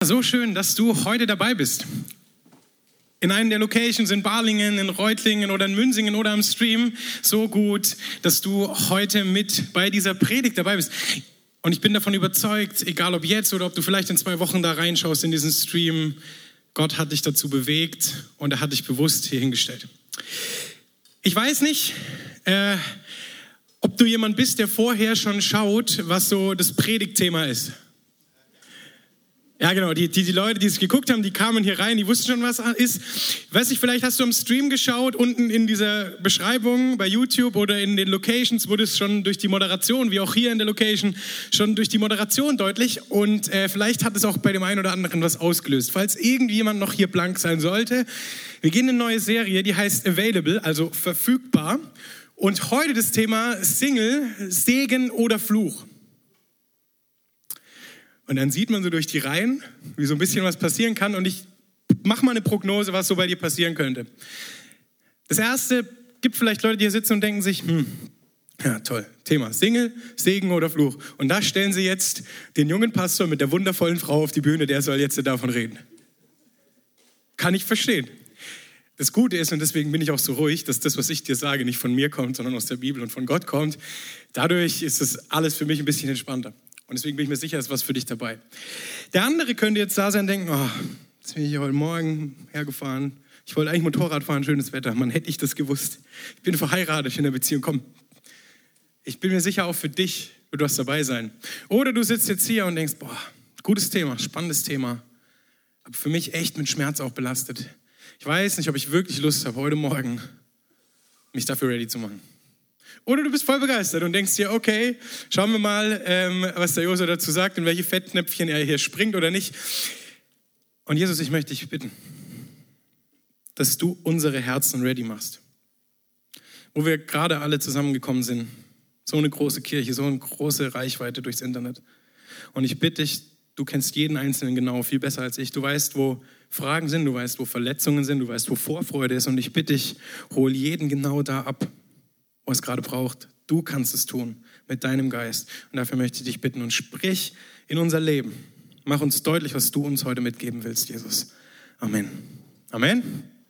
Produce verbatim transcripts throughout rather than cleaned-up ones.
so schön, dass du heute dabei bist. In einem der Locations in Balingen, in Reutlingen oder in Münsingen oder am Stream. So gut, dass du heute mit bei dieser Predigt dabei bist. Und ich bin davon überzeugt, egal ob jetzt oder ob du vielleicht in zwei Wochen da reinschaust in diesen Stream, Gott hat dich dazu bewegt und er hat dich bewusst hier hingestellt. Ich weiß nicht, äh, ob du jemand bist, der vorher schon schaut, was so das Predigtthema ist. Ja, genau, die, die, die Leute, die es geguckt haben, die kamen hier rein, die wussten schon, was ist. Weiß nicht, vielleicht hast du im Stream geschaut, unten in dieser Beschreibung bei YouTube oder in den Locations wurde es schon durch die Moderation, wie auch hier in der Location, schon durch die Moderation deutlich. Und äh, vielleicht hat es auch bei dem einen oder anderen was ausgelöst. Falls irgendjemand noch hier blank sein sollte, wir gehen in eine neue Serie, die heißt Available, also verfügbar. Und heute das Thema Single, Segen oder Fluch. Und dann sieht man so durch die Reihen, wie so ein bisschen was passieren kann. Und ich mache mal eine Prognose, was so bei dir passieren könnte. Das Erste, gibt vielleicht Leute, die hier sitzen und denken sich, hm, ja toll, Thema Single, Segen oder Fluch. Und da stellen sie jetzt den jungen Pastor mit der wundervollen Frau auf die Bühne, der soll jetzt davon reden. Kann ich verstehen. Das Gute ist, und deswegen bin ich auch so ruhig, dass das, was ich dir sage, nicht von mir kommt, sondern aus der Bibel und von Gott kommt. Dadurch ist das alles für mich ein bisschen entspannter. Und deswegen bin ich mir sicher, es ist was für dich dabei. Der andere könnte jetzt da sein und denken, oh, jetzt bin ich heute Morgen hergefahren. Ich wollte eigentlich Motorrad fahren, schönes Wetter. Mann, hätte ich das gewusst. Ich bin verheiratet in der Beziehung. Komm, ich bin mir sicher, auch für dich wird was dabei sein. Oder du sitzt jetzt hier und denkst, boah, gutes Thema, spannendes Thema. Aber für mich echt mit Schmerz auch belastet. Ich weiß nicht, ob ich wirklich Lust habe, heute Morgen mich dafür ready zu machen. Oder du bist voll begeistert und denkst dir, okay, schauen wir mal, ähm, was der Josua dazu sagt, in welche Fettknöpfchen er hier springt oder nicht. Und Jesus, ich möchte dich bitten, dass du unsere Herzen ready machst. Wo wir gerade alle zusammengekommen sind. So eine große Kirche, so eine große Reichweite durchs Internet. Und ich bitte dich, du kennst jeden Einzelnen genau, viel besser als ich. Du weißt, wo Fragen sind, du weißt, wo Verletzungen sind, du weißt, wo Vorfreude ist. Und ich bitte dich, hol jeden genau da ab, wo es gerade braucht. Du kannst es tun mit deinem Geist. Und dafür möchte ich dich bitten und sprich in unser Leben. Mach uns deutlich, was du uns heute mitgeben willst, Jesus. Amen. Amen.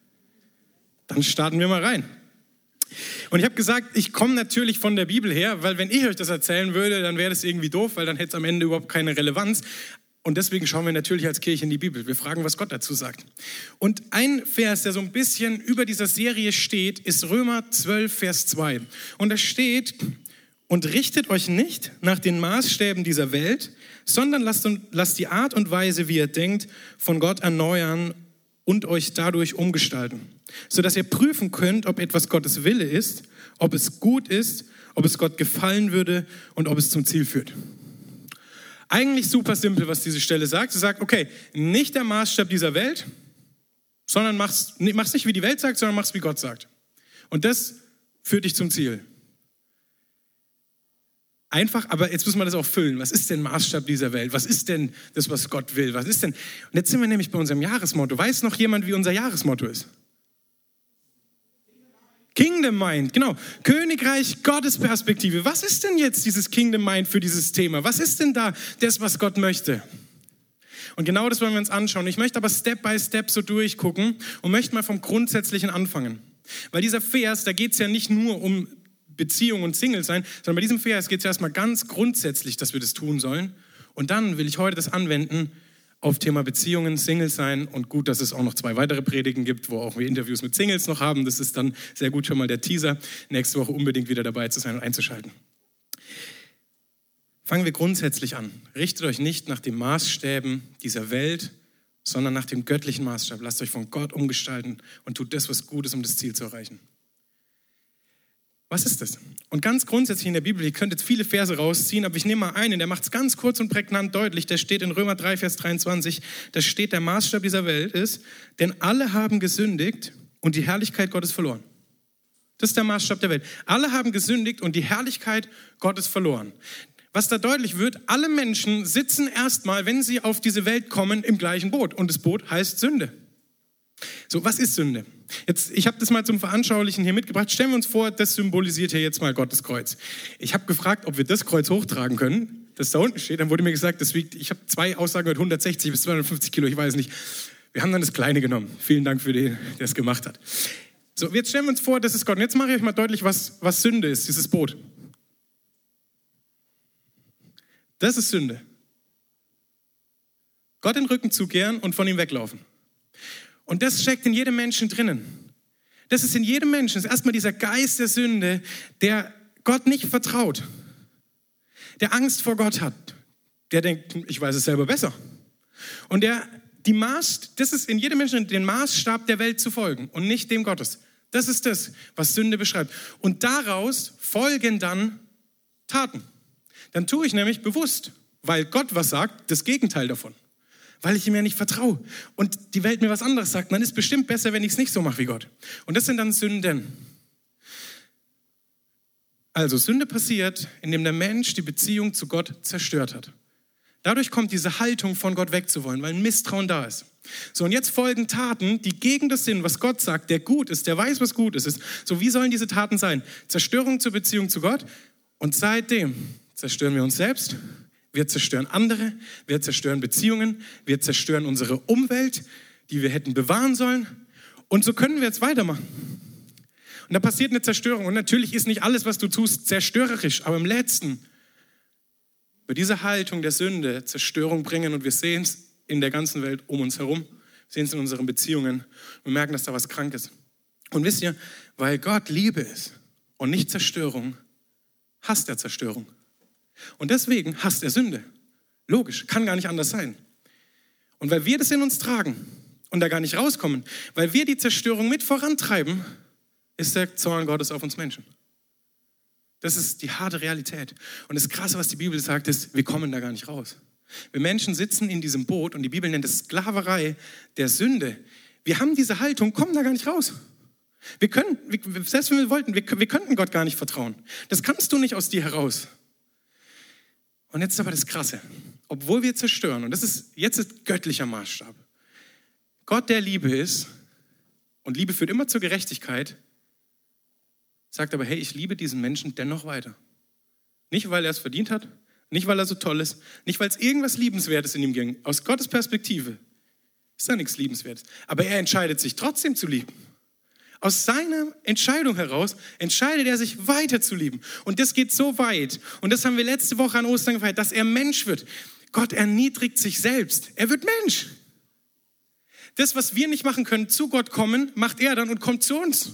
Dann starten wir mal rein. Und ich habe gesagt, ich komme natürlich von der Bibel her, weil wenn ich euch das erzählen würde, dann wäre das irgendwie doof, weil dann hätte es am Ende überhaupt keine Relevanz. Und deswegen schauen wir natürlich als Kirche in die Bibel. Wir fragen, was Gott dazu sagt. Und ein Vers, der so ein bisschen über dieser Serie steht, ist Römer zwölf, Vers zwei. Und da steht, und richtet euch nicht nach den Maßstäben dieser Welt, sondern lasst, lasst die Art und Weise, wie ihr denkt, von Gott erneuern und euch dadurch umgestalten. Sodass ihr prüfen könnt, ob etwas Gottes Wille ist, ob es gut ist, ob es Gott gefallen würde und ob es zum Ziel führt. Eigentlich super simpel, was diese Stelle sagt. Sie sagt, okay, nicht der Maßstab dieser Welt, sondern mach's, mach's nicht, wie die Welt sagt, sondern mach's, wie Gott sagt. Und das führt dich zum Ziel. Einfach, aber jetzt muss man das auch füllen. Was ist denn Maßstab dieser Welt? Was ist denn das, was Gott will? Was ist denn? Und jetzt sind wir nämlich bei unserem Jahresmotto. Weiß noch jemand, wie unser Jahresmotto ist? Kingdom Mind, genau. Königreich Gottes Perspektive. Was ist denn jetzt dieses Kingdom Mind für dieses Thema? Was ist denn da das, was Gott möchte? Und genau das wollen wir uns anschauen. Ich möchte aber Step by Step so durchgucken und möchte mal vom Grundsätzlichen anfangen. Weil dieser Vers, da geht es ja nicht nur um Beziehung und Single sein, sondern bei diesem Vers geht es ja erstmal ganz grundsätzlich, dass wir das tun sollen. Und dann will ich heute das anwenden auf Thema Beziehungen, Singles sein und gut, dass es auch noch zwei weitere Predigen gibt, wo auch wir Interviews mit Singles noch haben. Das ist dann sehr gut schon mal der Teaser, nächste Woche unbedingt wieder dabei zu sein und einzuschalten. Fangen wir grundsätzlich an. Richtet euch nicht nach den Maßstäben dieser Welt, sondern nach dem göttlichen Maßstab. Lasst euch von Gott umgestalten und tut das, was gut ist, um das Ziel zu erreichen. Was ist das? Und ganz grundsätzlich in der Bibel, ihr könnt jetzt viele Verse rausziehen, aber ich nehme mal einen, der macht es ganz kurz und prägnant deutlich. Der steht in Römer drei, Vers dreiundzwanzig. Da steht, der Maßstab dieser Welt ist, denn alle haben gesündigt und die Herrlichkeit Gottes verloren. Das ist der Maßstab der Welt. Alle haben gesündigt und die Herrlichkeit Gottes verloren. Was da deutlich wird, alle Menschen sitzen erstmal, wenn sie auf diese Welt kommen, im gleichen Boot. Und das Boot heißt Sünde. So, was ist Sünde? Jetzt, ich habe das mal zum Veranschaulichen hier mitgebracht. Stellen wir uns vor, das symbolisiert hier jetzt mal Gottes Kreuz. Ich habe gefragt, ob wir das Kreuz hochtragen können. das da unten steht, dann wurde mir gesagt, das wiegt, ich habe zwei Aussagen gehört, hundertsechzig bis zweihundertfünfzig Kilo, ich weiß nicht. Wir haben dann das Kleine genommen. Vielen Dank für den, der es gemacht hat. So, jetzt stellen wir uns vor, das ist Gott. Und jetzt mache ich euch mal deutlich, was, was Sünde ist, dieses Boot. Das ist Sünde. Gott den Rücken zukehren und von ihm weglaufen. Und das steckt in jedem Menschen drinnen. Das ist in jedem Menschen. Das ist erstmal dieser Geist der Sünde, der Gott nicht vertraut. Der Angst vor Gott hat. Der denkt, ich weiß es selber besser. Und der die Maß, das ist in jedem Menschen, den Maßstab der Welt zu folgen und nicht dem Gottes. Das ist das, was Sünde beschreibt. Und daraus folgen dann Taten. Dann tue ich nämlich bewusst, weil Gott was sagt, das Gegenteil davon. Weil ich ihm ja nicht vertraue und die Welt mir was anderes sagt, dann ist es bestimmt besser, wenn ich es nicht so mache wie Gott. Und das sind dann Sünden. Also Sünde passiert, indem der Mensch die Beziehung zu Gott zerstört hat. Dadurch kommt diese Haltung, von Gott wegzuwollen, weil ein Misstrauen da ist. So, und jetzt folgen Taten, die gegen das sind, was Gott sagt, der gut ist, der weiß, was gut ist. So, wie sollen diese Taten sein? Zerstörung zur Beziehung zu Gott. Und seitdem zerstören wir uns selbst, wir zerstören andere, wir zerstören Beziehungen, wir zerstören unsere Umwelt, die wir hätten bewahren sollen. Und so können wir jetzt weitermachen. Und da passiert eine Zerstörung. Und natürlich ist nicht alles, was du tust, zerstörerisch, aber im Letzten wird diese Haltung der Sünde Zerstörung bringen und wir sehen es in der ganzen Welt um uns herum, wir sehen es in unseren Beziehungen und merken, dass da was krank ist. Und wisst ihr, weil Gott Liebe ist und nicht Zerstörung, hasst er Zerstörung. Und deswegen hasst er Sünde. Logisch, kann gar nicht anders sein. Und weil wir das in uns tragen und da gar nicht rauskommen, weil wir die Zerstörung mit vorantreiben, ist der Zorn Gottes auf uns Menschen. Das ist die harte Realität. Und das Krasse, was die Bibel sagt, ist, wir kommen da gar nicht raus. Wir Menschen sitzen in diesem Boot und die Bibel nennt es Sklaverei der Sünde. Wir haben diese Haltung, kommen da gar nicht raus. Wir können, selbst wenn wir wollten, wir, wir könnten Gott gar nicht vertrauen. Das kannst du nicht aus dir heraus. Und jetzt ist aber das Krasse. Obwohl wir zerstören, und das ist jetzt ist göttlicher Maßstab. Gott, der Liebe ist, und Liebe führt immer zur Gerechtigkeit, sagt aber, hey, ich liebe diesen Menschen dennoch weiter. Nicht, weil er es verdient hat, nicht, weil er so toll ist, nicht, weil es irgendwas Liebenswertes in ihm ging. Aus Gottes Perspektive ist da nichts Liebenswertes. Aber er entscheidet sich trotzdem zu lieben. Aus seiner Entscheidung heraus entscheidet er sich weiter zu lieben. Und das geht so weit. Und das haben wir letzte Woche an Ostern gefeiert, dass er Mensch wird. Gott erniedrigt sich selbst. Er wird Mensch. Das, was wir nicht machen können, zu Gott kommen, macht er dann und kommt zu uns.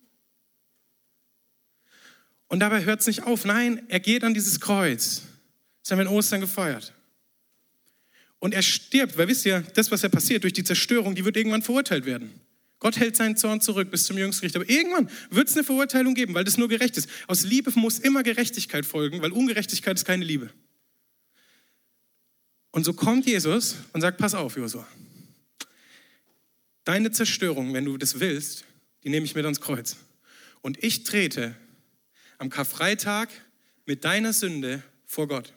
Und dabei hört es nicht auf. Nein, er geht an dieses Kreuz. Das haben wir in Ostern gefeiert. Und er stirbt, weil wisst ihr, das, was ja passiert durch die Zerstörung, die wird irgendwann verurteilt werden. Gott hält seinen Zorn zurück bis zum Jüngstgericht. Aber irgendwann wird es eine Verurteilung geben, weil das nur gerecht ist. Aus Liebe muss immer Gerechtigkeit folgen, weil Ungerechtigkeit ist keine Liebe. Und so kommt Jesus und sagt, pass auf, Josua. Deine Zerstörung, wenn du das willst, die nehme ich mit ans Kreuz. Und ich trete am Karfreitag mit deiner Sünde vor Gott.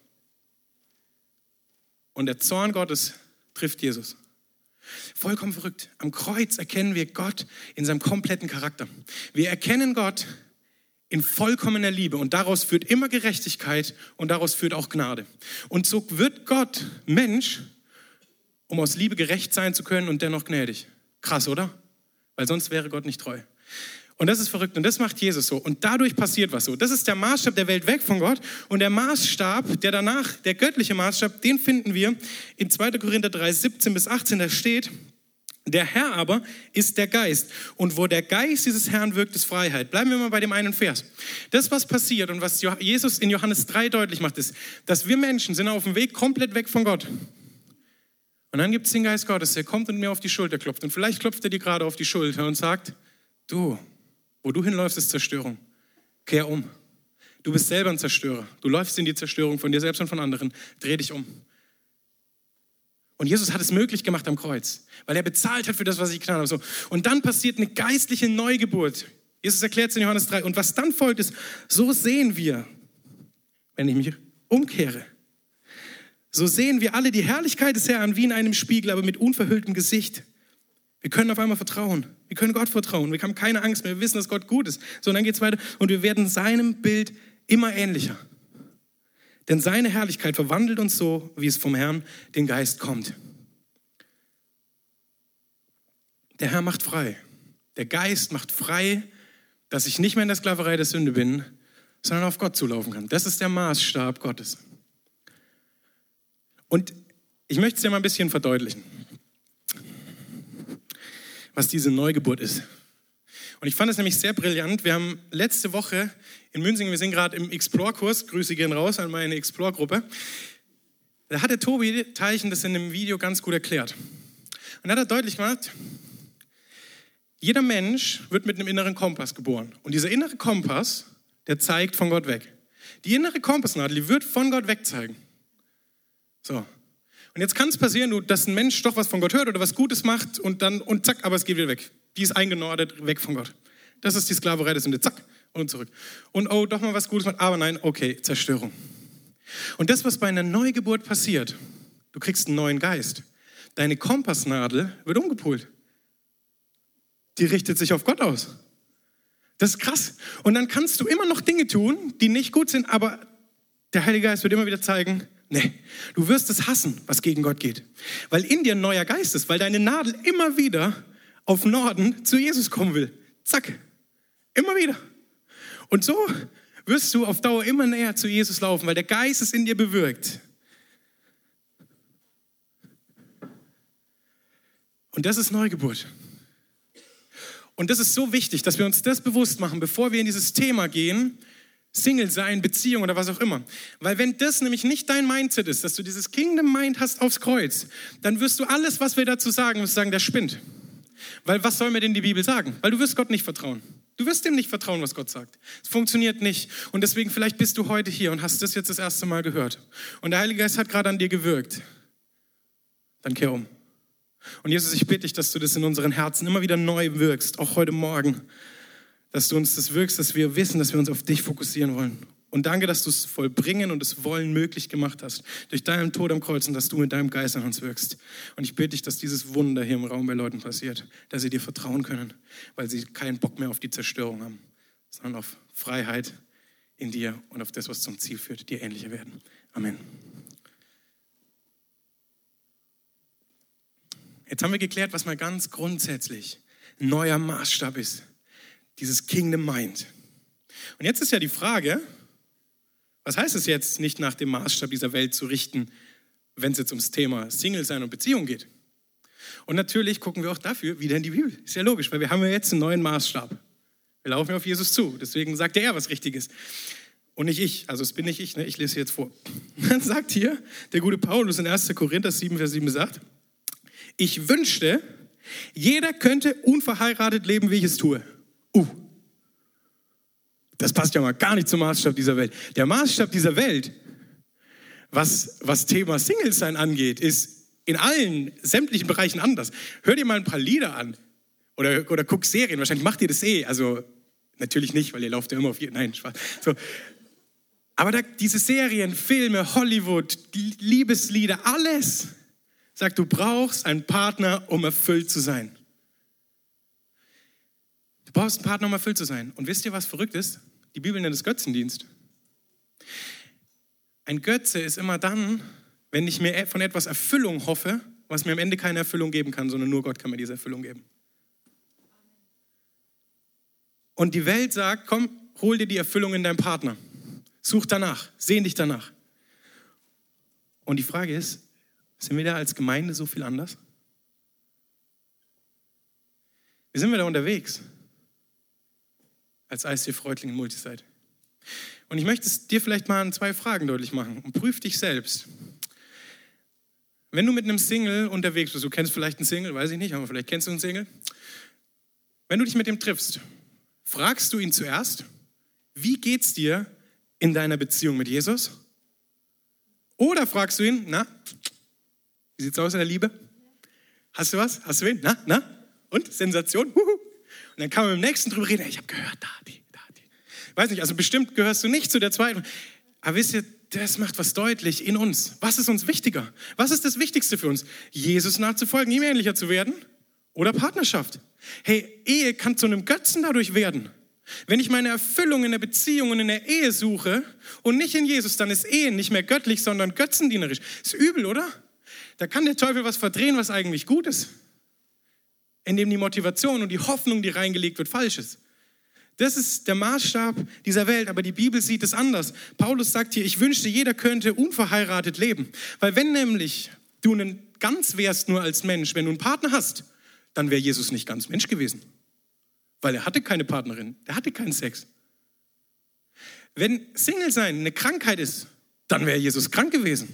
Und der Zorn Gottes trifft Jesus. Vollkommen verrückt. Am Kreuz erkennen wir Gott in seinem kompletten Charakter. Wir erkennen Gott in vollkommener Liebe und daraus führt immer Gerechtigkeit und daraus führt auch Gnade. Und so wird Gott Mensch, um aus Liebe gerecht sein zu können und dennoch gnädig. Krass, oder? Weil sonst wäre Gott nicht treu. Und das ist verrückt und das macht Jesus so. Und dadurch passiert was so. Das ist der Maßstab der Welt weg von Gott. Und der Maßstab, der danach, der göttliche Maßstab, den finden wir in zweiter Korinther drei, siebzehn bis achtzehn. Da steht, der Herr aber ist der Geist. Und wo der Geist dieses Herrn wirkt, ist Freiheit. Bleiben wir mal bei dem einen Vers. Das, was passiert und was Jesus in Johannes drei deutlich macht, ist, dass wir Menschen sind auf dem Weg komplett weg von Gott. Und dann gibt es den Geist Gottes, der kommt und mir auf die Schulter klopft. Und vielleicht klopft er dir gerade auf die Schulter und sagt, du, wo du hinläufst, ist Zerstörung. Kehr um. Du bist selber ein Zerstörer. Du läufst in die Zerstörung von dir selbst und von anderen. Dreh dich um. Und Jesus hat es möglich gemacht am Kreuz, weil er bezahlt hat für das, was ich getan habe. So. Und dann passiert eine geistliche Neugeburt. Jesus erklärt es in Johannes drei. Und was dann folgt ist, so sehen wir, wenn ich mich umkehre, so sehen wir alle die Herrlichkeit des Herrn wie in einem Spiegel, aber mit unverhülltem Gesicht. Wir können auf einmal vertrauen. Wir können Gott vertrauen. Wir haben keine Angst mehr. Wir wissen, dass Gott gut ist. So, und dann geht es weiter. Und wir werden seinem Bild immer ähnlicher. Denn seine Herrlichkeit verwandelt uns so, wie es vom Herrn, den Geist, kommt. Der Herr macht frei. Der Geist macht frei, dass ich nicht mehr in der Sklaverei der Sünde bin, sondern auf Gott zulaufen kann. Das ist der Maßstab Gottes. Und ich möchte es dir mal ein bisschen verdeutlichen, was diese Neugeburt ist. Und ich fand es nämlich sehr brillant. Wir haben letzte Woche in Münsingen, wir sind gerade im Explore-Kurs, Grüße gehen raus an meine Explore-Gruppe, da hat der Tobi Teilchen das in einem Video ganz gut erklärt. Und da hat er deutlich gemacht, jeder Mensch wird mit einem inneren Kompass geboren. Und dieser innere Kompass, der zeigt von Gott weg. Die innere Kompassnadel, die wird von Gott weg zeigen. So. Und jetzt kann es passieren, dass ein Mensch doch was von Gott hört oder was Gutes macht und dann, und zack, aber es geht wieder weg. Die ist eingenordet, weg von Gott. Das ist die Sklaverei der Sünde, zack, und zurück. Und oh, doch mal was Gutes macht, aber nein, okay, Zerstörung. Und das, was bei einer Neugeburt passiert, du kriegst einen neuen Geist. Deine Kompassnadel wird umgepolt. Die richtet sich auf Gott aus. Das ist krass. Und dann kannst du immer noch Dinge tun, die nicht gut sind, aber der Heilige Geist wird immer wieder zeigen, nee, du wirst es hassen, was gegen Gott geht. Weil in dir ein neuer Geist ist, weil deine Nadel immer wieder auf Norden zu Jesus kommen will. Zack, immer wieder. Und so wirst du auf Dauer immer näher zu Jesus laufen, weil der Geist es in dir bewirkt. Und das ist Neugeburt. Und das ist so wichtig, dass wir uns das bewusst machen, bevor wir in dieses Thema gehen, Single sein, Beziehung oder was auch immer. Weil wenn das nämlich nicht dein Mindset ist, dass du dieses Kingdom Mind hast aufs Kreuz, dann wirst du alles, was wir dazu sagen, wirst sagen, der spinnt. Weil was soll mir denn die Bibel sagen? Weil du wirst Gott nicht vertrauen. Du wirst dem nicht vertrauen, was Gott sagt. Es funktioniert nicht. Und deswegen vielleicht bist du heute hier und hast das jetzt das erste Mal gehört. Und der Heilige Geist hat gerade an dir gewirkt. Dann kehr um. Und Jesus, ich bitte dich, dass du das in unseren Herzen immer wieder neu wirkst, auch heute Morgen. Dass du uns das wirkst, dass wir wissen, dass wir uns auf dich fokussieren wollen. Und danke, dass du es vollbringen und das Wollen möglich gemacht hast. Durch deinen Tod am Kreuz und dass du mit deinem Geist an uns wirkst. Und ich bitte dich, dass dieses Wunder hier im Raum bei Leuten passiert. Dass sie dir vertrauen können, weil sie keinen Bock mehr auf die Zerstörung haben, sondern auf Freiheit in dir und auf das, was zum Ziel führt, dir ähnlicher werden. Amen. Jetzt haben wir geklärt, was mal ganz grundsätzlich ein neuer Maßstab ist. Dieses Kingdom Mind. Und jetzt ist ja die Frage, was heißt es jetzt, nicht nach dem Maßstab dieser Welt zu richten, wenn es jetzt ums Thema Single sein und Beziehung geht? Und natürlich gucken wir auch dafür wieder in die Bibel. Ist ja logisch, weil wir haben ja jetzt einen neuen Maßstab. Wir laufen ja auf Jesus zu, deswegen sagt er was Richtiges. Und nicht ich, also es bin nicht ich, ne? Ich lese jetzt vor. Dann sagt hier der gute Paulus in erster Korinther sieben, Vers sieben, sagt, ich wünschte, jeder könnte unverheiratet leben, wie ich es tue. Uh, das passt ja mal gar nicht zum Maßstab dieser Welt. Der Maßstab dieser Welt, was, was Thema Single-Sein angeht, ist in allen sämtlichen Bereichen anders. Hör dir mal ein paar Lieder an oder, oder guck Serien. Wahrscheinlich macht ihr das eh. Also natürlich nicht, weil ihr lauft ja immer auf... Nein, Spaß. So. Aber da, diese Serien, Filme, Hollywood, Liebeslieder, alles sagt, du brauchst einen Partner, um erfüllt zu sein. Du brauchst einen Partner, um erfüllt zu sein. Und wisst ihr, was verrückt ist? Die Bibel nennt es Götzendienst. Ein Götze ist immer dann, wenn ich mir von etwas Erfüllung hoffe, was mir am Ende keine Erfüllung geben kann, sondern nur Gott kann mir diese Erfüllung geben. Und die Welt sagt, komm, hol dir die Erfüllung in deinem Partner. Such danach, sehn dich danach. Und die Frage ist, sind wir da als Gemeinde so viel anders? Wie sind wir da unterwegs? Als I C F-Reutlingen Multisite. Und ich möchte es dir vielleicht mal an zwei Fragen deutlich machen und prüf dich selbst. Wenn du mit einem Single unterwegs bist, du kennst vielleicht einen Single, weiß ich nicht, aber vielleicht kennst du einen Single. Wenn du dich mit ihm triffst, fragst du ihn zuerst, wie geht's dir in deiner Beziehung mit Jesus? Oder fragst du ihn, na, wie sieht's aus in der Liebe? Hast du was? Hast du wen? Na, na? Und? Sensation? Huhu. Und dann kann man mit dem Nächsten drüber reden, ich habe gehört, da, die, da, die. Weiß nicht, also bestimmt gehörst du nicht zu der zweiten. Aber wisst ihr, das macht was deutlich in uns. Was ist uns wichtiger? Was ist das Wichtigste für uns? Jesus nachzufolgen, ihm ähnlicher zu werden? Oder Partnerschaft? Hey, Ehe kann zu einem Götzen dadurch werden. Wenn ich meine Erfüllung in der Beziehung und in der Ehe suche und nicht in Jesus, dann ist Ehe nicht mehr göttlich, sondern götzendienerisch. Ist übel, oder? Da kann der Teufel was verdrehen, was eigentlich gut ist. Indem die Motivation und die Hoffnung, die reingelegt wird, falsch ist. Das ist der Maßstab dieser Welt, aber die Bibel sieht es anders. Paulus sagt hier, ich wünschte, jeder könnte unverheiratet leben. Weil wenn nämlich du ein ganz wärst nur als Mensch, wenn du einen Partner hast, dann wäre Jesus nicht ganz Mensch gewesen. Weil er hatte keine Partnerin, er hatte keinen Sex. Wenn Single sein eine Krankheit ist, dann wäre Jesus krank gewesen.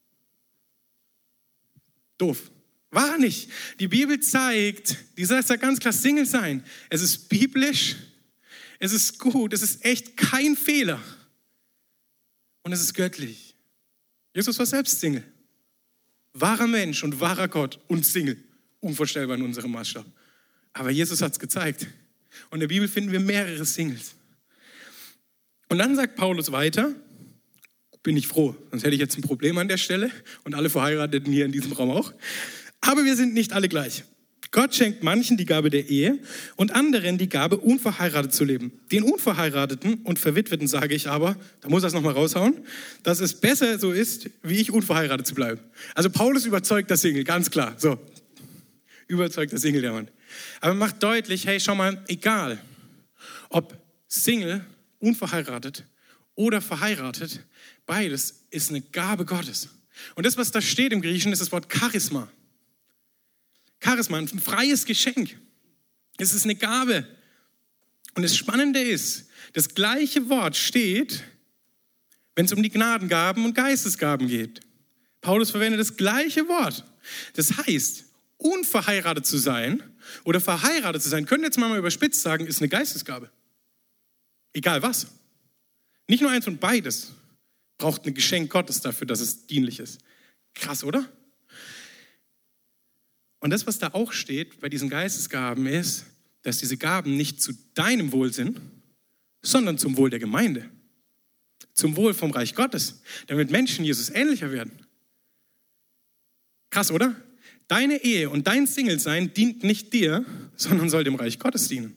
Doof. War er nicht. Die Bibel zeigt, die sagt ja ganz klar, Single sein. Es ist biblisch, es ist gut, es ist echt kein Fehler. Und es ist göttlich. Jesus war selbst Single. Wahrer Mensch und wahrer Gott und Single. Unvorstellbar in unserem Maßstab. Aber Jesus hat es gezeigt. Und in der Bibel finden wir mehrere Singles. Und dann sagt Paulus weiter, bin ich froh, sonst hätte ich jetzt ein Problem an der Stelle und alle Verheirateten hier in diesem Raum auch. Aber wir sind nicht alle gleich. Gott schenkt manchen die Gabe der Ehe und anderen die Gabe, unverheiratet zu leben. Den Unverheirateten und Verwitweten sage ich aber, da muss er es nochmal raushauen, dass es besser so ist, wie ich unverheiratet zu bleiben. Also Paulus überzeugt das Single, ganz klar. So, überzeugt das Single, der Mann. Aber macht deutlich, hey, schau mal, egal, ob Single, unverheiratet oder verheiratet, beides ist eine Gabe Gottes. Und das, was da steht im Griechischen, ist das Wort Charisma. Charisma, ein freies Geschenk. Es ist eine Gabe. Und das Spannende ist, das gleiche Wort steht, wenn es um die Gnadengaben und Geistesgaben geht. Paulus verwendet das gleiche Wort. Das heißt, unverheiratet zu sein oder verheiratet zu sein, können wir jetzt mal überspitzt sagen, ist eine Geistesgabe. Egal was. Nicht nur eins und beides braucht ein Geschenk Gottes dafür, dass es dienlich ist. Krass, oder? Und das, was da auch steht bei diesen Geistesgaben, ist, dass diese Gaben nicht zu deinem Wohl sind, sondern zum Wohl der Gemeinde. Zum Wohl vom Reich Gottes, damit Menschen Jesus ähnlicher werden. Krass, oder? Deine Ehe und dein Single-Sein dient nicht dir, sondern soll dem Reich Gottes dienen.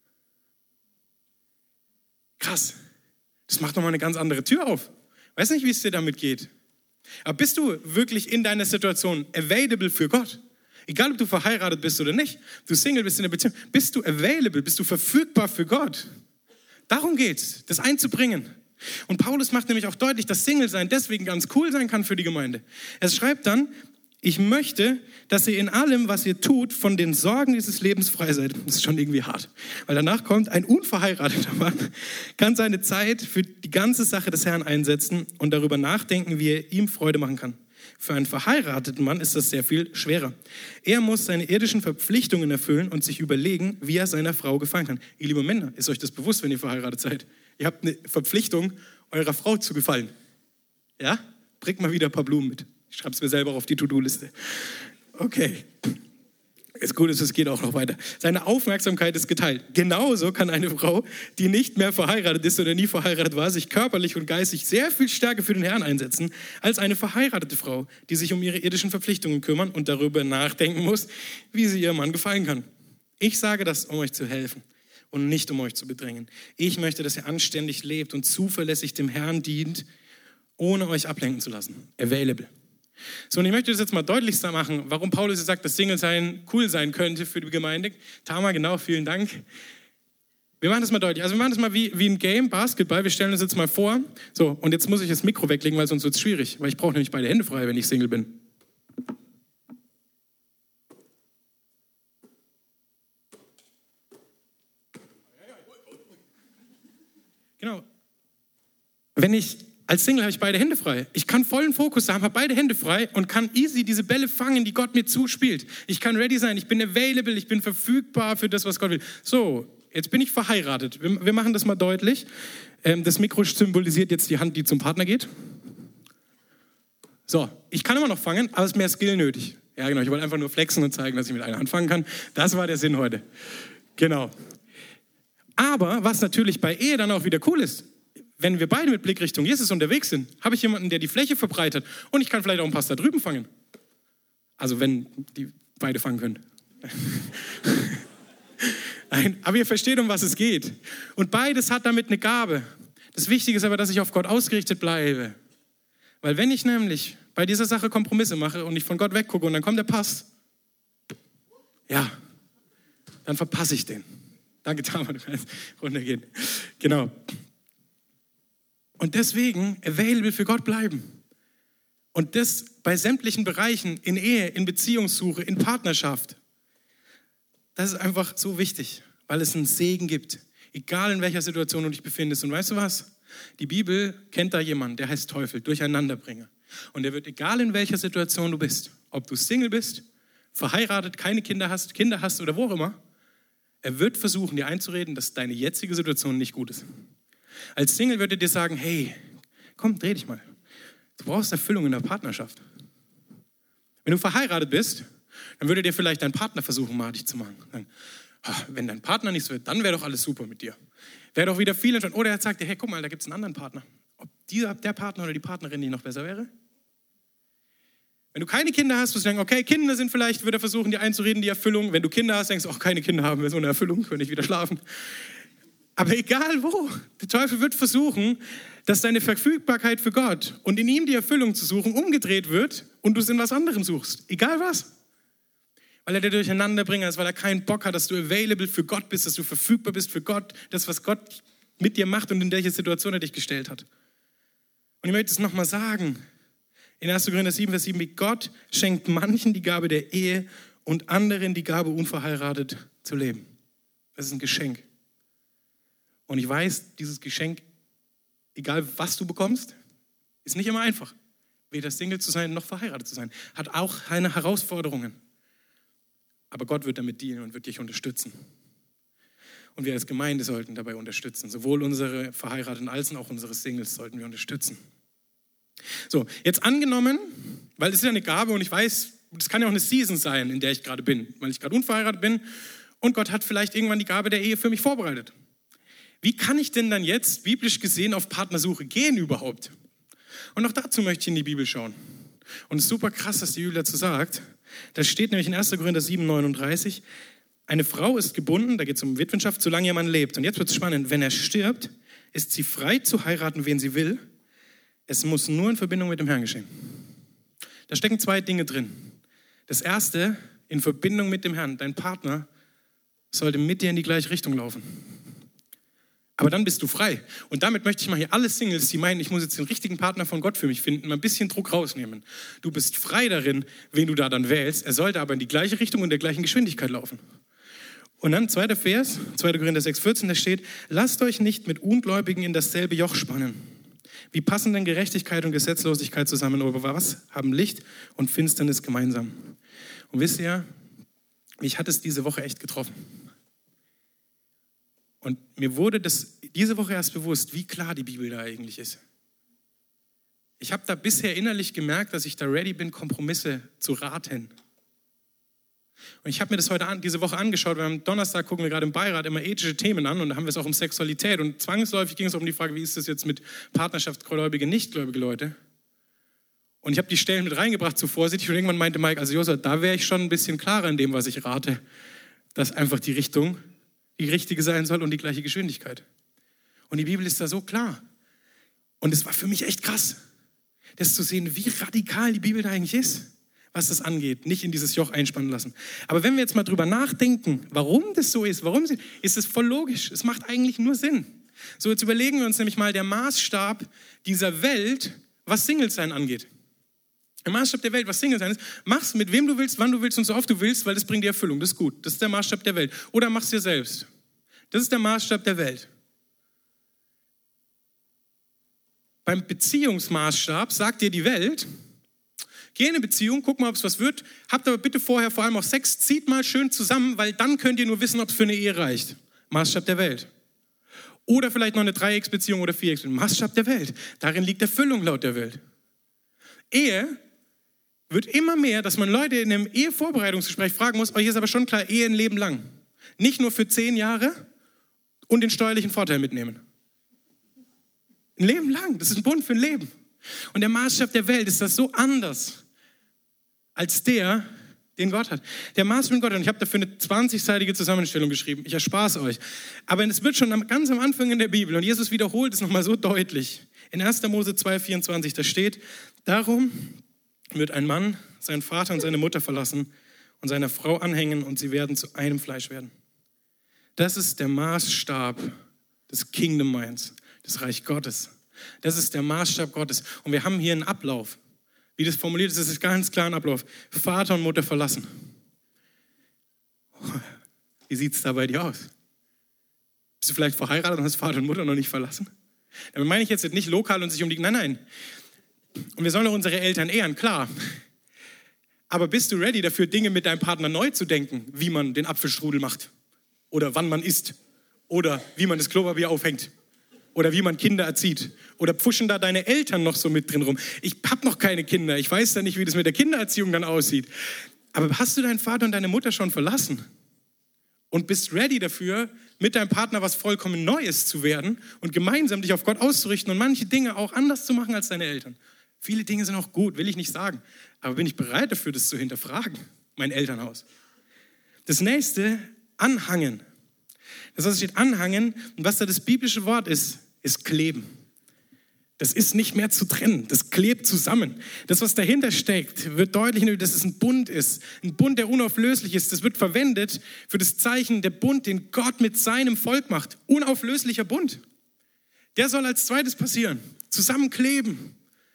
Krass. Das macht nochmal eine ganz andere Tür auf. Weiß nicht, wie es dir damit geht. Aber bist du wirklich in deiner Situation available für Gott? Egal, ob du verheiratet bist oder nicht, du Single bist in der Beziehung, bist du available, bist du verfügbar für Gott? Darum geht's, das einzubringen. Und Paulus macht nämlich auch deutlich, dass Single-Sein deswegen ganz cool sein kann für die Gemeinde. Er schreibt dann, ich möchte, dass ihr in allem, was ihr tut, von den Sorgen dieses Lebens frei seid. Das ist schon irgendwie hart. Weil danach kommt, ein unverheirateter Mann kann seine Zeit für die ganze Sache des Herrn einsetzen und darüber nachdenken, wie er ihm Freude machen kann. Für einen verheirateten Mann ist das sehr viel schwerer. Er muss seine irdischen Verpflichtungen erfüllen und sich überlegen, wie er seiner Frau gefallen kann. Ihr lieben Männer, ist euch das bewusst, wenn ihr verheiratet seid? Ihr habt eine Verpflichtung, eurer Frau zu gefallen. Ja? Bringt mal wieder ein paar Blumen mit. Ich schreibe es mir selber auf die To-Do-Liste. Okay. Ist gut, es geht auch noch weiter. Seine Aufmerksamkeit ist geteilt. Genauso kann eine Frau, die nicht mehr verheiratet ist oder nie verheiratet war, sich körperlich und geistig sehr viel stärker für den Herrn einsetzen, als eine verheiratete Frau, die sich um ihre irdischen Verpflichtungen kümmern und darüber nachdenken muss, wie sie ihrem Mann gefallen kann. Ich sage das, um euch zu helfen und nicht um euch zu bedrängen. Ich möchte, dass ihr anständig lebt und zuverlässig dem Herrn dient, ohne euch ablenken zu lassen. Available. So, und ich möchte das jetzt mal deutlichster machen, warum Paulus sagt, dass Single-Sein cool sein könnte für die Gemeinde. Tama, genau, vielen Dank. Wir machen das mal deutlich. Also wir machen das mal wie, wie ein Game, Basketball. Wir stellen uns jetzt mal vor. So, und jetzt muss ich das Mikro weglegen, weil sonst wird es schwierig. Weil ich brauche nämlich beide Hände frei, wenn ich Single bin. Genau. Wenn ich Als Single habe ich beide Hände frei. Ich kann vollen Fokus haben, habe beide Hände frei und kann easy diese Bälle fangen, die Gott mir zuspielt. Ich kann ready sein, ich bin available, ich bin verfügbar für das, was Gott will. So, jetzt bin ich verheiratet. Wir, wir machen das mal deutlich. Ähm, das Mikro symbolisiert jetzt die Hand, die zum Partner geht. So, ich kann immer noch fangen, aber es ist mehr Skill nötig. Ja, genau, ich wollte einfach nur flexen und zeigen, dass ich mit einer Hand fangen kann. Das war der Sinn heute. Genau. Aber was natürlich bei Ehe dann auch wieder cool ist, wenn wir beide mit Blick Richtung Jesus unterwegs sind, habe ich jemanden, der die Fläche verbreitet und ich kann vielleicht auch einen Pass da drüben fangen. Also wenn die beide fangen können. Nein, aber ihr versteht, um was es geht. Und beides hat damit eine Gabe. Das Wichtige ist aber, dass ich auf Gott ausgerichtet bleibe. Weil wenn ich nämlich bei dieser Sache Kompromisse mache und ich von Gott weggucke und dann kommt der Pass, ja, dann verpasse ich den. Danke, Tama, du kannst runtergehen. Genau. Und deswegen available für Gott bleiben. Und das bei sämtlichen Bereichen, in Ehe, in Beziehungssuche, in Partnerschaft. Das ist einfach so wichtig, weil es einen Segen gibt. Egal in welcher Situation du dich befindest. Und weißt du was? Die Bibel kennt da jemanden, der heißt Teufel, Durcheinanderbringer. Und der wird, egal in welcher Situation du bist, ob du Single bist, verheiratet, keine Kinder hast, Kinder hast oder wo auch immer, er wird versuchen, dir einzureden, dass deine jetzige Situation nicht gut ist. Als Single würde er dir sagen, hey, komm, dreh dich mal. Du brauchst Erfüllung in der Partnerschaft. Wenn du verheiratet bist, dann würde dir vielleicht dein Partner versuchen, madig zu machen. Dann, wenn dein Partner nichts wird, dann wäre doch alles super mit dir. Wäre doch wieder viel entscheidend. Oder er sagt dir, hey, guck mal, da gibt es einen anderen Partner. Ob dieser, der Partner oder die Partnerin, die noch besser wäre? Wenn du keine Kinder hast, wirst du denken, okay, Kinder sind vielleicht, wird er versuchen, dir einzureden, die Erfüllung. Wenn du Kinder hast, denkst du, ach, keine Kinder haben wir so eine Erfüllung, können nicht wieder schlafen. Aber egal wo, der Teufel wird versuchen, dass deine Verfügbarkeit für Gott und in ihm die Erfüllung zu suchen umgedreht wird und du es in was anderem suchst. Egal was. Weil er der Durcheinanderbringer ist, weil er keinen Bock hat, dass du available für Gott bist, dass du verfügbar bist für Gott, das, was Gott mit dir macht und in welche Situation er dich gestellt hat. Und ich möchte es nochmal sagen, in erster Korinther sieben, Vers sieben, wie Gott schenkt manchen die Gabe der Ehe und anderen die Gabe, unverheiratet zu leben. Das ist ein Geschenk. Und ich weiß, dieses Geschenk, egal was du bekommst, ist nicht immer einfach. Weder Single zu sein, noch verheiratet zu sein. Hat auch seine Herausforderungen. Aber Gott wird damit dienen und wird dich unterstützen. Und wir als Gemeinde sollten dabei unterstützen. Sowohl unsere Verheirateten als auch unsere Singles sollten wir unterstützen. So, jetzt angenommen, weil es ist ja eine Gabe und ich weiß, das kann ja auch eine Season sein, in der ich gerade bin, weil ich gerade unverheiratet bin und Gott hat vielleicht irgendwann die Gabe der Ehe für mich vorbereitet. Wie kann ich denn dann jetzt, biblisch gesehen, auf Partnersuche gehen überhaupt? Und auch dazu möchte ich in die Bibel schauen. Und es ist super krass, was die Bibel dazu sagt. Da steht nämlich in erster Korinther sieben, neununddreißig, eine Frau ist gebunden, da geht es um Witwenschaft, solange ihr Mann lebt. Und jetzt wird es spannend, wenn er stirbt, ist sie frei zu heiraten, wen sie will. Es muss nur in Verbindung mit dem Herrn geschehen. Da stecken zwei Dinge drin. Das erste, in Verbindung mit dem Herrn. Dein Partner sollte mit dir in die gleiche Richtung laufen. Aber dann bist du frei. Und damit möchte ich mal hier alle Singles, die meinen, ich muss jetzt den richtigen Partner von Gott für mich finden, mal ein bisschen Druck rausnehmen. Du bist frei darin, wen du da dann wählst. Er sollte aber in die gleiche Richtung und in der gleichen Geschwindigkeit laufen. Und dann zweiter Vers, zweiter Korinther sechs, vierzehn, da steht, lasst euch nicht mit Ungläubigen in dasselbe Joch spannen. Wie passen denn Gerechtigkeit und Gesetzlosigkeit zusammen? Oder was haben Licht und Finsternis gemeinsam? Und wisst ihr, mich hat es diese Woche echt getroffen. Und mir wurde das diese Woche erst bewusst, wie klar die Bibel da eigentlich ist. Ich habe da bisher innerlich gemerkt, dass ich da ready bin, Kompromisse zu raten. Und ich habe mir das heute an, diese Woche angeschaut, weil am Donnerstag gucken wir gerade im Beirat immer ethische Themen an und da haben wir es auch um Sexualität. Und zwangsläufig ging es um die Frage, wie ist das jetzt mit partnerschaftsgläubige, nichtgläubige Leute? Und ich habe die Stellen mit reingebracht zu vorsichtig und irgendwann meinte Mike, also Josef, da wäre ich schon ein bisschen klarer in dem, was ich rate, dass einfach die Richtung die richtige sein soll und die gleiche Geschwindigkeit. Und die Bibel ist da so klar. Und es war für mich echt krass, das zu sehen, wie radikal die Bibel da eigentlich ist, was das angeht, nicht in dieses Joch einspannen lassen. Aber wenn wir jetzt mal drüber nachdenken, warum das so ist, warum ist es voll logisch, es macht eigentlich nur Sinn. So, jetzt überlegen wir uns nämlich mal der Maßstab dieser Welt, was Single-Sein angeht. Der Maßstab der Welt, was Single-Sein ist, mach's mit wem du willst, wann du willst und so oft du willst, weil das bringt dir Erfüllung, das ist gut. Das ist der Maßstab der Welt. Oder mach's dir selbst. Das ist der Maßstab der Welt. Beim Beziehungsmaßstab sagt dir die Welt, geh in eine Beziehung, guck mal, ob es was wird, habt aber bitte vorher vor allem auch Sex, zieht mal schön zusammen, weil dann könnt ihr nur wissen, ob es für eine Ehe reicht. Maßstab der Welt. Oder vielleicht noch eine Dreiecksbeziehung oder Vierecksbeziehung. Maßstab der Welt. Darin liegt Erfüllung laut der Welt. Ehe wird immer mehr, dass man Leute in einem Ehevorbereitungsgespräch fragen muss, oh, hier ist aber schon klar, Ehe ein Leben lang. Nicht nur für zehn Jahre und den steuerlichen Vorteil mitnehmen. Ein Leben lang, das ist ein Bund für ein Leben. Und der Maßstab der Welt ist das so anders als der, den Gott hat. Der Maß mit Gott. Und ich habe dafür eine zwanzigseitige Zusammenstellung geschrieben. Ich erspare es euch. Aber es wird schon ganz am Anfang in der Bibel, und Jesus wiederholt es nochmal so deutlich. In erster Mose zwei, vierundzwanzig, da steht, darum wird ein Mann seinen Vater und seine Mutter verlassen und seiner Frau anhängen und sie werden zu einem Fleisch werden. Das ist der Maßstab des Kingdom Minds, des Reich Gottes. Das ist der Maßstab Gottes. Und wir haben hier einen Ablauf. Wie das formuliert ist, das ist ganz klar ein Ablauf. Vater und Mutter verlassen. Wie sieht es da bei dir aus? Bist du vielleicht verheiratet und hast Vater und Mutter noch nicht verlassen? Damit meine ich jetzt nicht lokal und sich um die... Nein, nein. Und wir sollen auch unsere Eltern ehren, klar. Aber bist du ready dafür, Dinge mit deinem Partner neu zu denken, wie man den Apfelstrudel macht? Oder wann man isst? Oder wie man das Klopapier aufhängt? Oder wie man Kinder erzieht? Oder pfuschen da deine Eltern noch so mit drin rum? Ich habe noch keine Kinder. Ich weiß da nicht, wie das mit der Kindererziehung dann aussieht. Aber hast du deinen Vater und deine Mutter schon verlassen? Und bist ready dafür, mit deinem Partner was vollkommen Neues zu werden und gemeinsam dich auf Gott auszurichten und manche Dinge auch anders zu machen als deine Eltern? Viele Dinge sind auch gut, will ich nicht sagen. Aber bin ich bereit dafür, das zu hinterfragen? Mein Elternhaus. Das nächste, anhangen. Das, was steht, anhangen, und was da das biblische Wort ist, ist kleben. Das ist nicht mehr zu trennen, das klebt zusammen. Das, was dahinter steckt, wird deutlich, dass es ein Bund ist. Ein Bund, der unauflöslich ist. Das wird verwendet für das Zeichen, der Bund, den Gott mit seinem Volk macht. Unauflöslicher Bund. Der soll als zweites passieren. Zusammenkleben.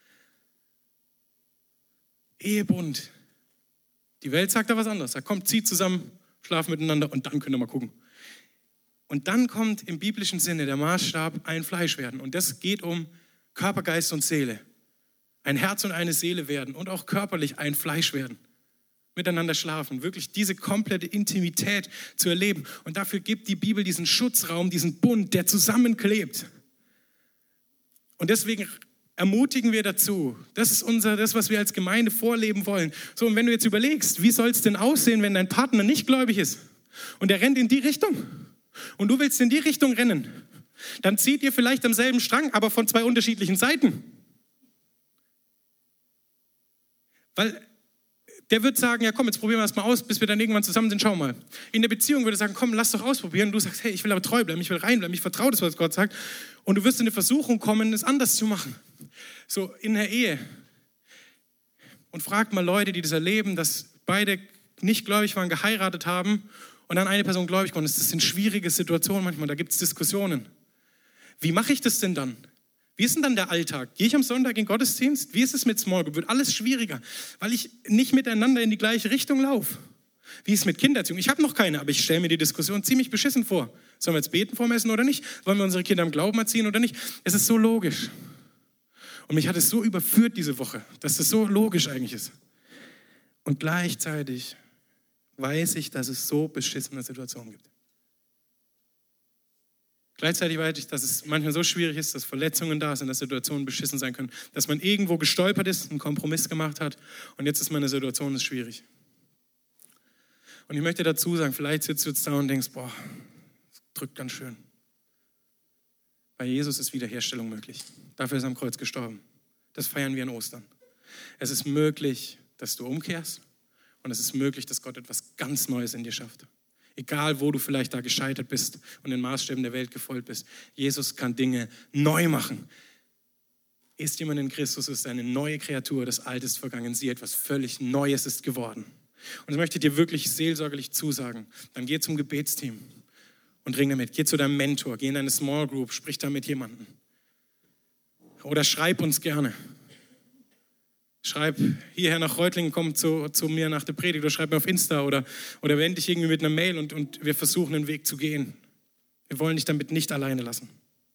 Ehebund. Die Welt sagt da was anderes. Da kommt, zieht zusammen, schlafen miteinander und dann könnt ihr mal gucken. Und dann kommt im biblischen Sinne der Maßstab, ein Fleisch werden. Und das geht um Körper, Geist und Seele. Ein Herz und eine Seele werden und auch körperlich ein Fleisch werden. Miteinander schlafen, wirklich diese komplette Intimität zu erleben. Und dafür gibt die Bibel diesen Schutzraum, diesen Bund, der zusammenklebt. Und deswegen ermutigen wir dazu. Das ist unser, das, was wir als Gemeinde vorleben wollen. So, und wenn du jetzt überlegst, wie soll es denn aussehen, wenn dein Partner nicht gläubig ist und er rennt in die Richtung und du willst in die Richtung rennen, dann zieht ihr vielleicht am selben Strang, aber von zwei unterschiedlichen Seiten. Weil der wird sagen, ja komm, jetzt probieren wir das mal aus, bis wir dann irgendwann zusammen sind, schau mal. In der Beziehung würde er sagen, komm, lass doch ausprobieren. Und du sagst, hey, ich will aber treu bleiben, ich will reinbleiben, ich vertraue das, was Gott sagt. Und du wirst in eine Versuchung kommen, es anders zu machen. So in der Ehe. Und fragt mal Leute, die das erleben, dass beide nicht gläubig waren, geheiratet haben und dann eine Person gläubig geworden ist. Das sind schwierige Situationen manchmal, da gibt es Diskussionen. Wie mache ich das denn dann? Wie ist denn dann der Alltag? Gehe ich am Sonntag in den Gottesdienst? Wie ist es mit Small Group? Wird alles schwieriger, weil ich nicht miteinander in die gleiche Richtung laufe. Wie ist es mit Kindererziehung? Ich habe noch keine, aber ich stelle mir die Diskussion ziemlich beschissen vor. Sollen wir jetzt beten vorm Essen oder nicht? Wollen wir unsere Kinder im Glauben erziehen oder nicht? Es ist so logisch. Und mich hat es so überführt diese Woche, dass es so logisch eigentlich ist. Und gleichzeitig weiß ich, dass es so beschissene Situationen gibt. Gleichzeitig weiß ich, dass es manchmal so schwierig ist, dass Verletzungen da sind, dass Situationen beschissen sein können, dass man irgendwo gestolpert ist, einen Kompromiss gemacht hat und jetzt ist meine Situation ist schwierig. Und ich möchte dazu sagen, vielleicht sitzt du jetzt da und denkst, boah, das drückt ganz schön. Bei Jesus ist Wiederherstellung möglich. Dafür ist er am Kreuz gestorben. Das feiern wir an Ostern. Es ist möglich, dass du umkehrst und es ist möglich, dass Gott etwas ganz Neues in dir schafft. Egal, wo du vielleicht da gescheitert bist und den Maßstäben der Welt gefolgt bist. Jesus kann Dinge neu machen. Ist jemand in Christus, ist eine neue Kreatur, das Alte ist vergangen, siehe, etwas völlig Neues ist geworden. Und ich möchte dir wirklich seelsorgerlich zusagen, dann geh zum Gebetsteam und ring damit. Geh zu deinem Mentor, geh in deine Small Group, sprich da mit jemandem. Oder schreib uns gerne. Schreib hierher nach Reutlingen, komm zu, zu mir nach der Predigt oder schreib mir auf Insta oder, oder wende dich irgendwie mit einer Mail und, und wir versuchen, einen Weg zu gehen. Wir wollen dich damit nicht alleine lassen.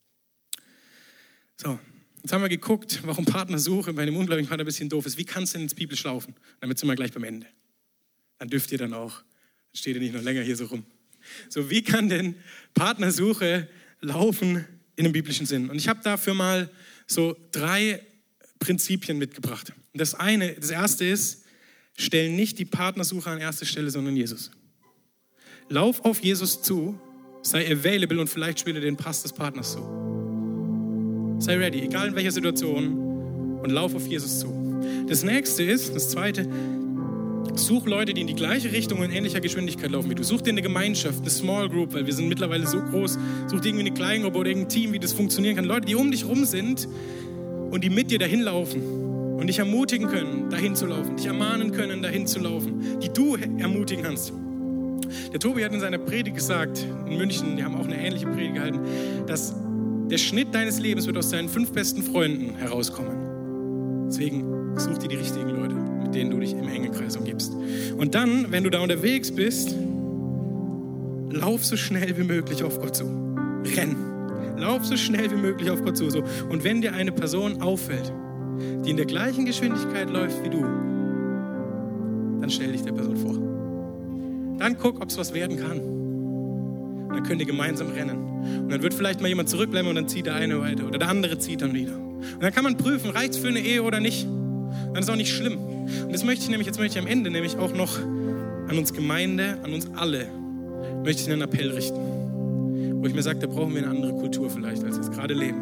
So, jetzt haben wir geguckt, warum Partnersuche bei einem ungläubigen Partner ein bisschen doof ist. Wie kann es denn ins Biblisch laufen? Damit sind wir gleich beim Ende. Dann dürft ihr dann auch, dann steht ihr nicht noch länger hier so rum. So, wie kann denn Partnersuche laufen in dem biblischen Sinn? Und ich habe dafür mal so drei Prinzipien mitgebracht. Und das eine, das erste ist, stell nicht die Partnersuche an erste Stelle, sondern Jesus. Lauf auf Jesus zu, sei available und vielleicht spiele den Pass des Partners zu. Sei ready, egal in welcher Situation, und lauf auf Jesus zu. Das nächste ist, das zweite, Such Leute, die in die gleiche Richtung und in ähnlicher Geschwindigkeit laufen wie du. Such dir eine Gemeinschaft, eine Small Group, weil wir sind mittlerweile so groß. Such dir irgendwie eine Kleingruppe oder irgendein Team, wie das funktionieren kann. Leute, die um dich rum sind und die mit dir dahin laufen und dich ermutigen können, dahin zu laufen, dich ermahnen können, dahin zu laufen, die du ermutigen kannst. Der Tobi hat in seiner Predigt gesagt, in München, die haben auch eine ähnliche Predigt gehalten, dass der Schnitt deines Lebens wird aus deinen fünf besten Freunden herauskommen. Deswegen such dir die richtigen Leute, mit denen du dich im engen Kreis umgibst. Und dann, wenn du da unterwegs bist, lauf so schnell wie möglich auf Gott zu. Renn. Lauf so schnell wie möglich auf Gott zu. So. Und wenn dir eine Person auffällt, die in der gleichen Geschwindigkeit läuft wie du, dann stell dich der Person vor. Dann guck, ob es was werden kann. Und dann könnt ihr gemeinsam rennen. Und dann wird vielleicht mal jemand zurückbleiben und dann zieht der eine weiter oder der andere zieht dann wieder. Und dann kann man prüfen, reicht es für eine Ehe oder nicht. Dann ist auch nicht schlimm. Und das möchte ich nämlich, jetzt möchte ich am Ende nämlich auch noch an uns Gemeinde, an uns alle, möchte ich einen Appell richten. Wo ich mir sage, da brauchen wir eine andere Kultur vielleicht, als wir es gerade leben.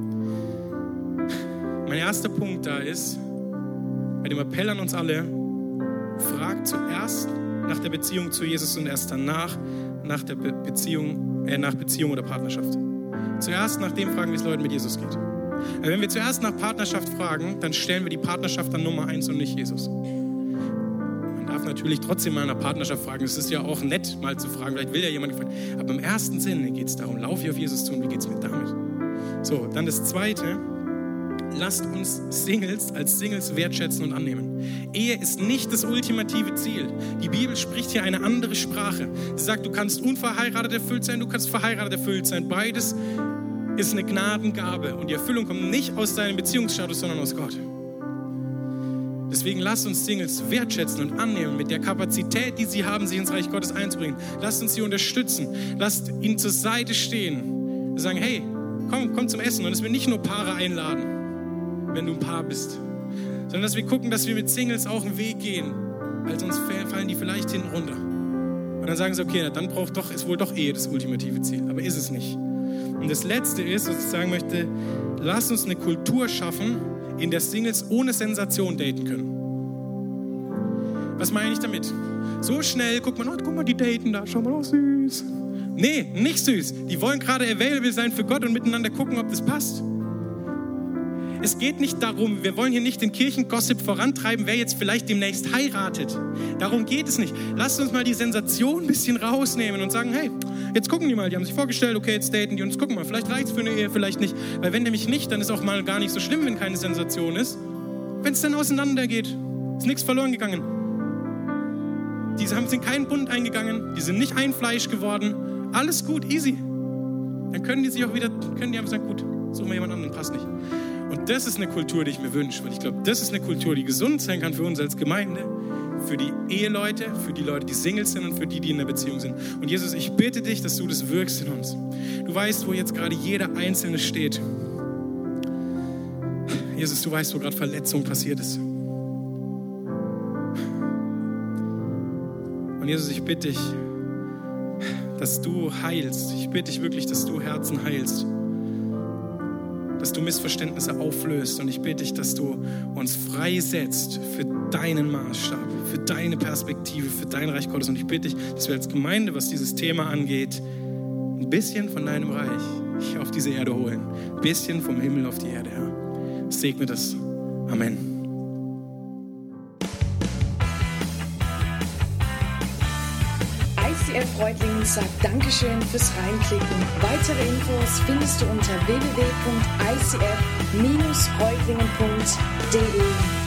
Mein erster Punkt da ist, bei dem Appell an uns alle, fragt zuerst nach der Beziehung zu Jesus und erst danach nach der Be- Beziehung, äh, nach Beziehung oder Partnerschaft. Zuerst nach dem fragen, wie es Leuten mit Jesus geht. Weil wenn wir zuerst nach Partnerschaft fragen, dann stellen wir die Partnerschaft an Nummer eins und nicht Jesus. Man darf natürlich trotzdem mal nach Partnerschaft fragen. Es ist ja auch nett, mal zu fragen, vielleicht will ja jemand fragen. Aber im ersten Sinne geht es darum, laufe ich auf Jesus zu und wie geht es mir damit? So, dann das Zweite. Lasst uns Singles als Singles wertschätzen und annehmen. Ehe ist nicht das ultimative Ziel. Die Bibel spricht hier eine andere Sprache. Sie sagt, du kannst unverheiratet erfüllt sein, du kannst verheiratet erfüllt sein. Beides ist eine Gnadengabe und die Erfüllung kommt nicht aus deinem Beziehungsstatus, sondern aus Gott. Deswegen lasst uns Singles wertschätzen und annehmen mit der Kapazität, die sie haben, sich ins Reich Gottes einzubringen. Lasst uns sie unterstützen. Lasst ihnen zur Seite stehen. Wir sagen, hey, komm, komm zum Essen. Und dass wir nicht nur Paare einladen, wenn du ein Paar bist, sondern dass wir gucken, dass wir mit Singles auch einen Weg gehen, weil sonst fallen die vielleicht hinten runter. Und dann sagen sie, okay, dann braucht doch, ist wohl doch Ehe das ultimative Ziel, aber ist es nicht. Und das Letzte ist, was ich sagen möchte, lass uns eine Kultur schaffen, in der Singles ohne Sensation daten können. Was meine ich damit? So schnell guckt man, oh, guck mal, die daten da, schau mal, oh, süß. Nee, nicht süß. Die wollen gerade available sein für Gott und miteinander gucken, ob das passt. Es geht nicht darum, wir wollen hier nicht den Kirchengossip vorantreiben, wer jetzt vielleicht demnächst heiratet. Darum geht es nicht. Lasst uns mal die Sensation ein bisschen rausnehmen und sagen, hey, jetzt gucken die mal, die haben sich vorgestellt, okay, jetzt daten die und jetzt gucken mal, vielleicht reicht es für eine Ehe, vielleicht nicht. Weil wenn nämlich nicht, dann ist auch mal gar nicht so schlimm, wenn keine Sensation ist. Wenn es dann auseinandergeht, ist nichts verloren gegangen. Die haben, sind keinen Bund eingegangen, die sind nicht ein Fleisch geworden. Alles gut, easy. Dann können die sich auch wieder, können die einfach sagen, gut, suchen wir jemand anderen, passt nicht. Und das ist eine Kultur, die ich mir wünsche, weil ich glaube, das ist eine Kultur, die gesund sein kann für uns als Gemeinde, für die Eheleute, für die Leute, die Singles sind und für die, die in einer Beziehung sind. Und Jesus, ich bitte dich, dass du das wirkst in uns. Du weißt, wo jetzt gerade jeder Einzelne steht. Jesus, du weißt, wo gerade Verletzung passiert ist. Und Jesus, ich bitte dich, dass du heilst. Ich bitte dich wirklich, dass du Herzen heilst. Dass du Missverständnisse auflöst und ich bitte dich, dass du uns freisetzt für deinen Maßstab, für deine Perspektive, für dein Reich Gottes. Und ich bitte dich, dass wir als Gemeinde, was dieses Thema angeht, ein bisschen von deinem Reich auf diese Erde holen. Ein bisschen vom Himmel auf die Erde, Herr. Segne das. Amen. I C F Reutlingen sagt Dankeschön fürs Reinklicken. Weitere Infos findest du unter w w w punkt i c f Bindestrich reutlingen punkt d e.